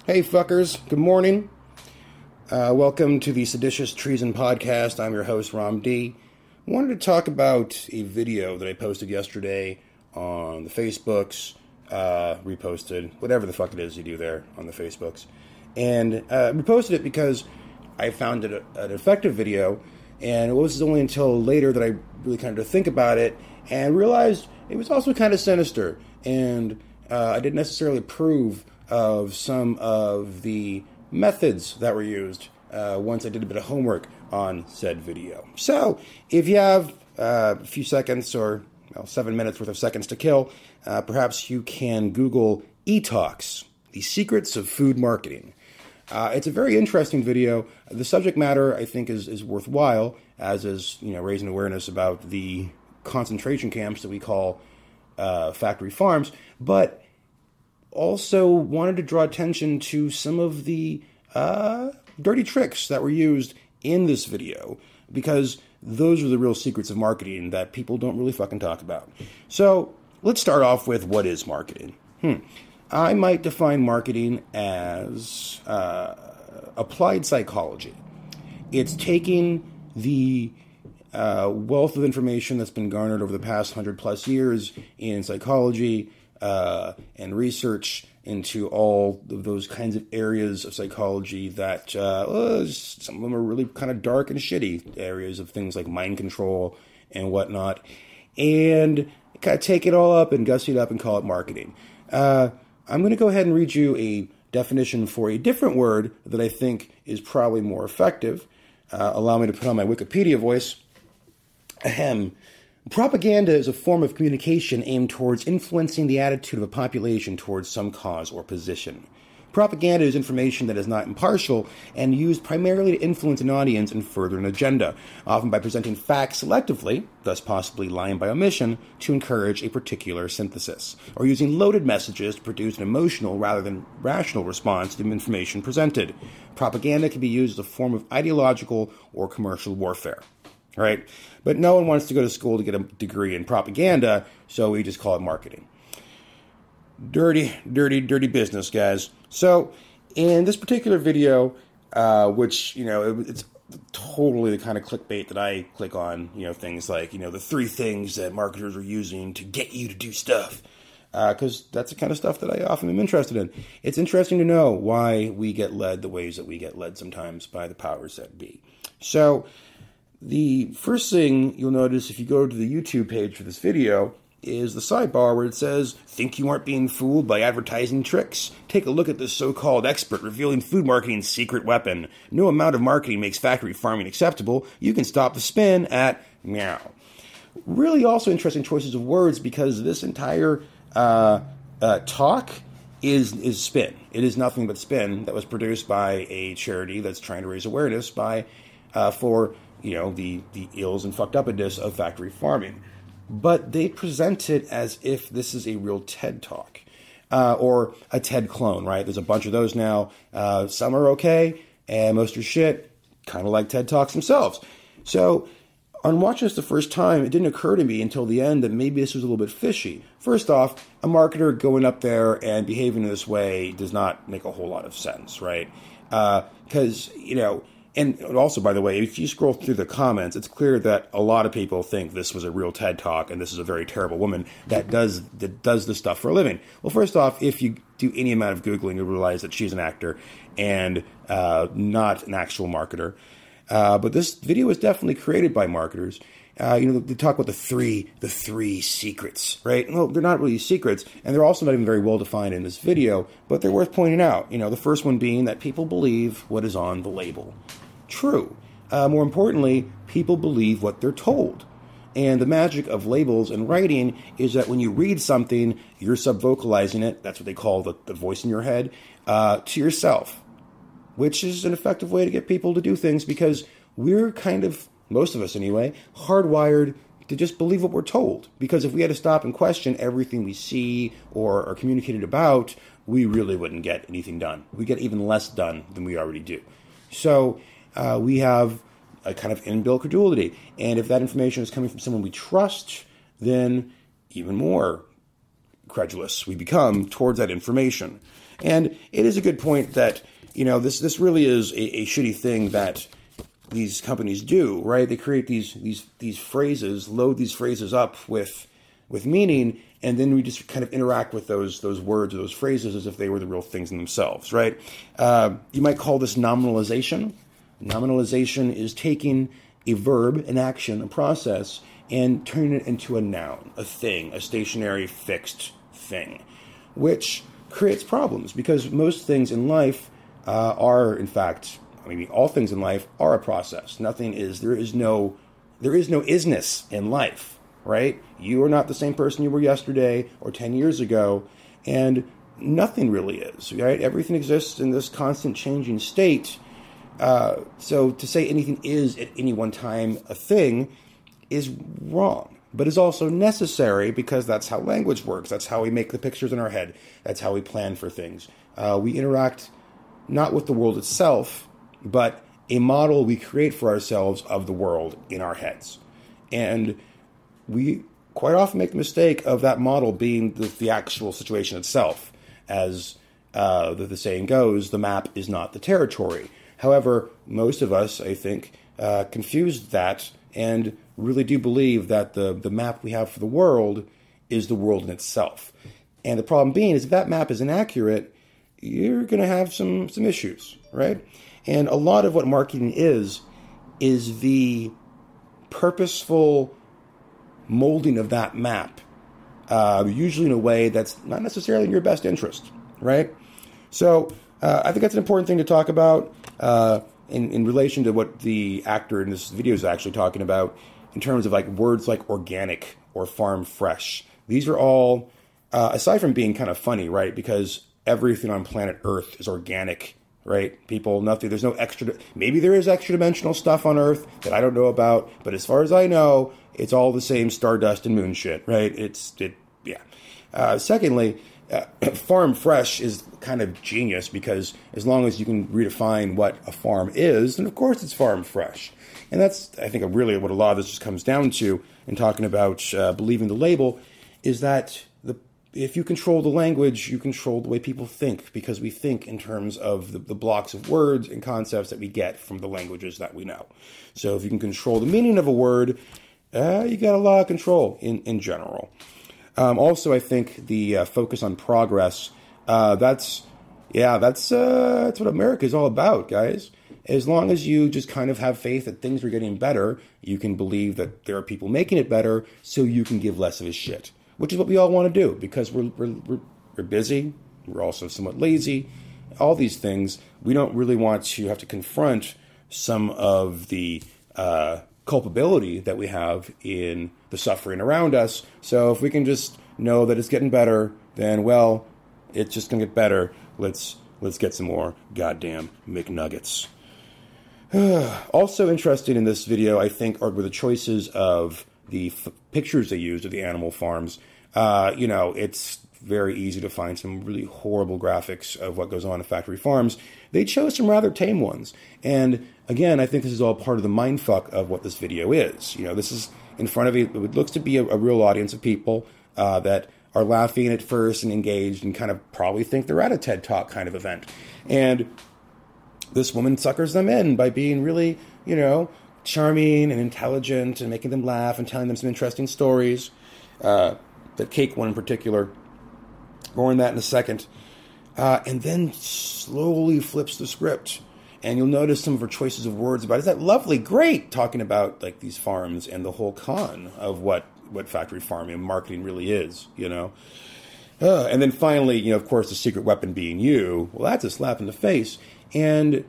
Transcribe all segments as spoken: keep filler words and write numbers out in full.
Hey fuckers, good morning. Uh, welcome to the Seditious Treason Podcast. I'm your host, Ram D. I wanted to talk about a video that I posted yesterday on the Facebooks, uh, reposted, whatever the fuck it is you do there on the Facebooks. And uh, reposted it because I found it a, an effective video, and it was only until later that I really kind of think about it and realized it was also kind of sinister, and uh, I didn't necessarily approve of some of the methods that were used uh, once I did a bit of homework on said video. So, if you have uh, a few seconds or well, seven minutes worth of seconds to kill, uh, perhaps you can Google E-Talks, the secrets of food marketing. Uh, it's a very interesting video. The subject matter, I think, is, is worthwhile, as is, you know, raising awareness about the concentration camps that we call uh, factory farms, but also wanted to draw attention to some of the uh, dirty tricks that were used in this video, because those are the real secrets of marketing that people don't really fucking talk about. So let's start off with what is marketing. Hmm. I might define marketing as uh, applied psychology. It's taking the uh, wealth of information that's been garnered over the past hundred plus years in psychology uh, and research into all of those kinds of areas of psychology that uh, well, some of them are really kind of dark and shitty areas of things like mind control and whatnot, and kind of take it all up and gussy it up and call it marketing. Uh, I'm going to go ahead and read you a definition for a different word that I think is probably more effective. Uh, allow me to put on my Wikipedia voice. Ahem. Propaganda is a form of communication aimed towards influencing the attitude of a population towards some cause or position. Propaganda is information that is not impartial and used primarily to influence an audience and further an agenda, often by presenting facts selectively, thus possibly lying by omission, to encourage a particular synthesis, or using loaded messages to produce an emotional rather than rational response to the information presented. Propaganda can be used as a form of ideological or commercial warfare. Right? But no one wants to go to school to get a degree in propaganda, so we just call it marketing. Dirty, dirty, dirty business, guys. So, in this particular video, uh, which, you know, it, it's totally the kind of clickbait that I click on, you know, things like, you know, the three things that marketers are using to get you to do stuff. Because uh, that's the kind of stuff that I often am interested in. It's interesting to know why we get led the ways that we get led sometimes by the powers that be. So, the first thing you'll notice if you go to the YouTube page for this video is the sidebar where it says, "Think you aren't being fooled by advertising tricks? Take a look at this so-called expert revealing food marketing's secret weapon. No amount of marketing makes factory farming acceptable. You can stop the spin at meow." Really also interesting choices of words, because this entire uh, uh, talk is is spin. It is nothing but spin that was produced by a charity that's trying to raise awareness by uh, for you know, the, the ills and fucked upness of factory farming. But they present it as if this is a real TED Talk, uh, or a TED clone, right? There's a bunch of those now. Uh, some are okay, and most are shit, kind of like TED Talks themselves. So, on watching this the first time, it didn't occur to me until the end that maybe this was a little bit fishy. First off, a marketer going up there and behaving in this way does not make a whole lot of sense, right? Because, uh, you know, and also, by the way, if you scroll through the comments, it's clear that a lot of people think this was a real TED Talk and this is a very terrible woman that does that does this stuff for a living. Well, first off, if you do any amount of Googling, you'll realize that she's an actor and uh, not an actual marketer. Uh, but this video was definitely created by marketers. Uh, you know, they talk about the three, the three secrets, right? Well, they're not really secrets, and they're also not even very well defined in this video, but they're worth pointing out. You know, the first one being that people believe what is on the label. True. Uh, more importantly, people believe what they're told. And the magic of labels and writing is that when you read something, you're subvocalizing it, that's what they call the, the voice in your head, uh, to yourself, which is an effective way to get people to do things, because we're kind of, most of us anyway, hardwired to just believe what we're told. Because if we had to stop and question everything we see or are communicated about, we really wouldn't get anything done. We get even less done than we already do. So uh, we have a kind of inbuilt credulity. And if that information is coming from someone we trust, then even more credulous we become towards that information. And it is a good point that, you know, this this really is a, a shitty thing that these companies do, right? They create these these these phrases, load these phrases up with with meaning, and then we just kind of interact with those those words or those phrases as if they were the real things in themselves, right? Uh, you might call this nominalization. Nominalization is taking a verb, an action, a process, and turning it into a noun, a thing, a stationary, fixed thing, which creates problems because most things in life uh, are, in fact, I mean, all things in life are a process. Nothing is, there is no, there is no isness in life, right? You are not the same person you were yesterday or ten years ago, and nothing really is, right? Everything exists in this constant changing state. Uh, so to say anything is at any one time a thing is wrong, but is also necessary because that's how language works. That's how we make the pictures in our head. That's how we plan for things. Uh, we interact not with the world itself, but a model we create for ourselves of the world in our heads. And we quite often make the mistake of that model being the, the actual situation itself. As uh, the, the saying goes, the map is not the territory. However, most of us, I think, uh, confuse that and really do believe that the, the map we have for the world is the world in itself. And the problem being is if that map is inaccurate, you're going to have some, some issues, right? And a lot of what marketing is, is the purposeful molding of that map, uh, usually in a way that's not necessarily in your best interest, right? So uh, I think that's an important thing to talk about uh, in, in relation to what the actor in this video is actually talking about in terms of like words like organic or farm fresh. These are all, uh, aside from being kind of funny, right? Because everything on planet Earth is organic, right? People, nothing, there's no extra, maybe there is extra dimensional stuff on Earth that I don't know about, but as far as I know, it's all the same stardust and moon shit, right? It's, it, yeah. Uh, secondly, uh, farm fresh is kind of genius because as long as you can redefine what a farm is, then of course it's farm fresh. And that's, I think, really what a lot of this just comes down to in talking about uh, believing the label is that the if you control the language, you control the way people think because we think in terms of the, the blocks of words and concepts that we get from the languages that we know. So if you can control the meaning of a word, uh, you got a lot of control in, in general. Um, also, I think the uh, focus on progress, uh, that's, yeah, that's, uh, that's what America is all about, guys. As long as you just kind of have faith that things are getting better, you can believe that there are people making it better so you can give less of a shit, which is what we all want to do because we're, we're, we're, we're busy. We're also somewhat lazy. All these things, we don't really want to have to confront some of the uh, culpability that we have in the suffering around us. So if we can just know that it's getting better, then, well, it's just going to get better. Let's let's get some more goddamn McNuggets. Also interesting in this video, I think, are were the choices of the f- pictures they used of the animal farms. Uh, you know, it's very easy to find some really horrible graphics of what goes on in factory farms. They chose some rather tame ones. And again, I think this is all part of the mindfuck of what this video is. You know, this is in front of you. It looks to be a, a real audience of people uh, that are laughing at first and engaged and kind of probably think they're at a TED Talk kind of event. And this woman suckers them in by being really, you know, charming and intelligent and making them laugh and telling them some interesting stories. Uh, the cake one in particular. More on that in a second. Uh, and then slowly flips the script. And you'll notice some of her choices of words about, is that lovely, great, talking about like these farms and the whole con of what, what factory farming and marketing really is, you know. Uh, and then finally, you know, of course, the secret weapon being you. Well, that's a slap in the face. And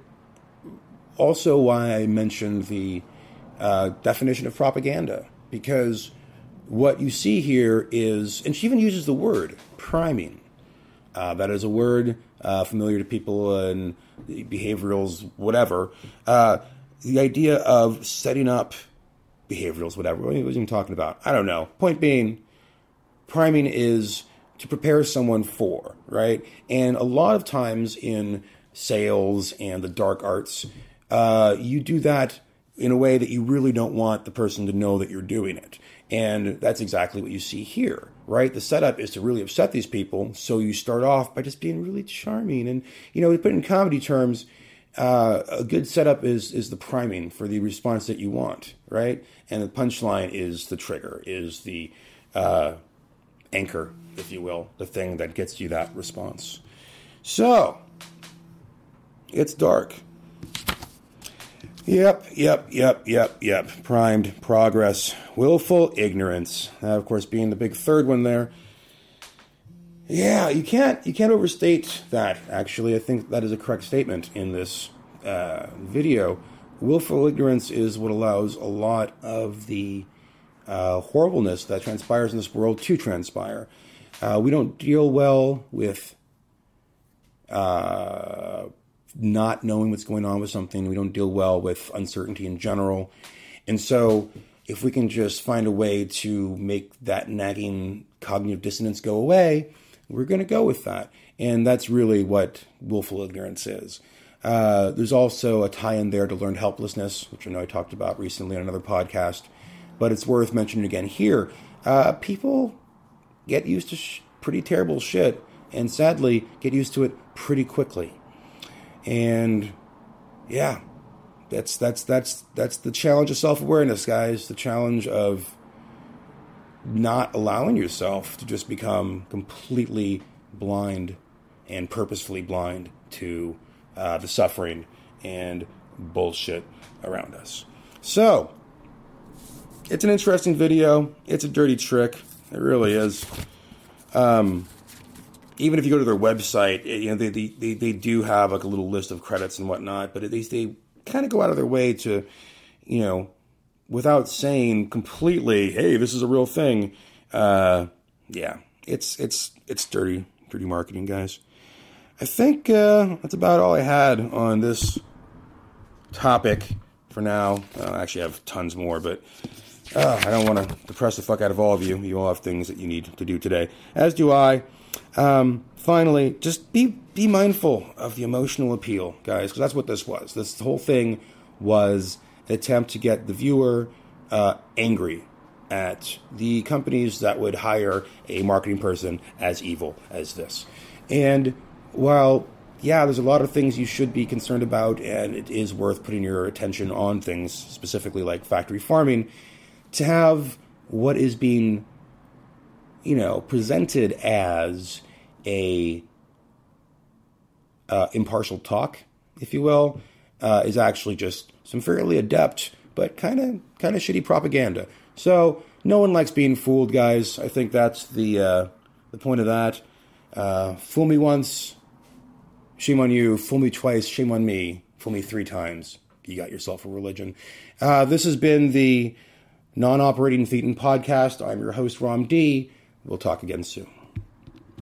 also why I mentioned the uh, definition of propaganda. Because what you see here is, and she even uses the word, priming. Uh, that is a word uh, familiar to people in behaviorals, whatever. Uh, the idea of setting up behaviorals, whatever. What was he even talking about? I don't know. Point being, priming is to prepare someone for, right? And a lot of times in sales and the dark arts, uh, you do that in a way that you really don't want the person to know that you're doing it. And that's exactly what you see here, right? The setup is to really upset these people, so you start off by just being really charming. And, you know, we put it in comedy terms, uh, a good setup is is the priming for the response that you want, right? And the punchline is the trigger, is the uh, anchor, if you will, the thing that gets you that response. So, it's dark. Yep, yep, yep, yep, yep. Primed progress. Willful ignorance. That, of course, being the big third one there. Yeah, you can't you can't overstate that, actually. I think that is a correct statement in this uh, video. Willful ignorance is what allows a lot of the uh, horribleness that transpires in this world to transpire. Uh, we don't deal well with uh, not knowing what's going on with something. We don't deal well with uncertainty in general. And so if we can just find a way to make that nagging cognitive dissonance go away, we're going to go with that. And that's really what willful ignorance is. Uh, there's also a tie-in there to learned helplessness, which I know I talked about recently on another podcast, but it's worth mentioning again here. Uh, people get used to sh- pretty terrible shit, and sadly get used to it pretty quickly. And yeah, that's that's that's that's the challenge of self-awareness, guys. The challenge of not allowing yourself to just become completely blind and purposefully blind to uh, the suffering and bullshit around us. So, it's an interesting video. It's a dirty trick. It really is. Um, even if you go to their website, you know, they, they, they do have like a little list of credits and whatnot, but at least they kind of go out of their way to, you know, without saying completely, hey, this is a real thing. Uh, yeah, it's, it's, it's dirty, dirty marketing, guys. I think, uh, that's about all I had on this topic for now. I actually have tons more, but, uh, I don't want to depress the fuck out of all of you. You all have things that you need to do today, as do I. Um, finally, just be, be mindful of the emotional appeal, guys, because that's what this was. This whole thing was an attempt to get the viewer uh, angry at the companies that would hire a marketing person as evil as this. And while, yeah, there's a lot of things you should be concerned about, and it is worth putting your attention on things, specifically like factory farming, to have what is being, you know, presented as a uh, impartial talk, if you will, uh, is actually just some fairly adept but kind of kind of shitty propaganda. So no one likes being fooled, guys. I think that's the uh, the point of that. Uh, fool me once, shame on you. Fool me twice, shame on me. Fool me three times, you got yourself a religion. Uh, this has been the Non-Operating Thetan Podcast. I'm your host, Ram D. We'll talk again soon.